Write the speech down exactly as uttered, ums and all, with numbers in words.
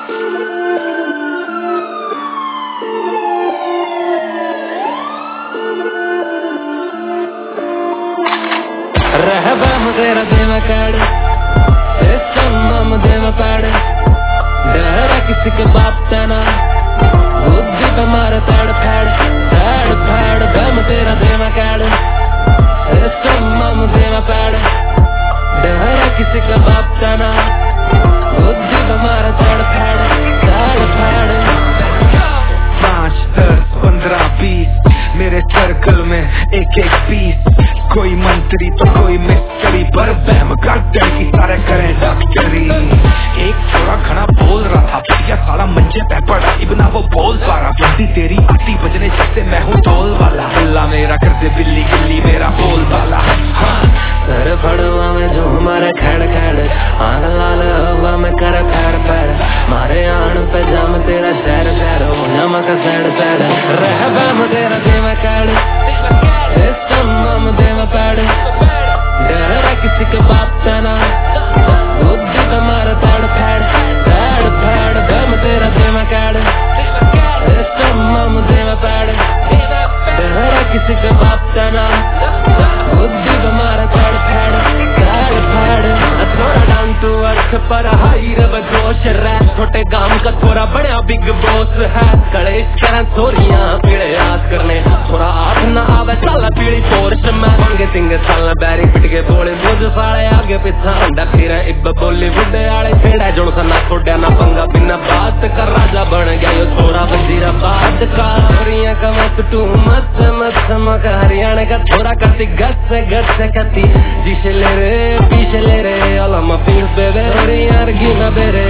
रहबम तेरा देवा काड़ सिस्टम देवा पाड़ डरा किसी के बाप तना बुद्धि पे मारे ताड़ फाड़ ताड़ फाड़ बम तेरा देवा काड़ सिस्टम देवा पाड़ डरा किसी के बाप तना बुद्धि पे मारे ताड़ फाड़ ताड़ फाड़। पाँच दस पंद्रह बीस मेरे सर्कल में एक एक पीस, कोई मंत्री तो कोई मिस्त्री, पर बहम कर की सारे करें डॉक्टरी। एक छोरा खड़ा बोल रहा था भैया साला मंजे पे पड़ा इबना वो बोल पा रहा, घंटी तेरी आती बजने जैसे मैं हूँ ढोल वाला, अल्लाह मेरा कर दे बिल्ली गिल्ली मेरा बोल वाला। हाँ सर फड़वा में जो हमारे खड़ खड़ आग लाल हवा में कर पैर पैर मारे आन पे जाम तेरा शहर शहर हो नमक सड़ सड़ रहबम तेरा देवा काड़ सिस्टम देवा पाड़ डरा किसी के बाप तना बुद्धि पे मारे ताड़ फाड़ ताड़ फाड़ बम तेरा देवा काड़ सिस्टम देवा पाड़ डरा किसी के बाप तना बुद्धि पे मारे ताड़ फाड़ ताड़ फाड़। थोड़ा डाउन टू अर्थ पर हाई रब जोश रैप छोटे गांव का थोड़ा बड़ा बिग बॉस है, कलेश करें थोड़ियां पीड़े याद करने थोड़ा आप ना आवे साला पीड़ी फोर्स में मंगे सिंगे साला बैरी पिट के बोले मुझ साले आगे पीछा अंडा खीरा इब बोली बुड्ढे आले छेड़ा जोड़ सा ना छोड़ा ना पंगा बिना बात कर राजा बन गया यो थोड़ा वजीरा बात का थोड़ियां का मत टू मत मत मका हरियाणा का थोड़ा करती गस गस करती जिसे ले रे पीछे ले रे अलम पीड़ पे वे थोड़ी यार गिना बेरे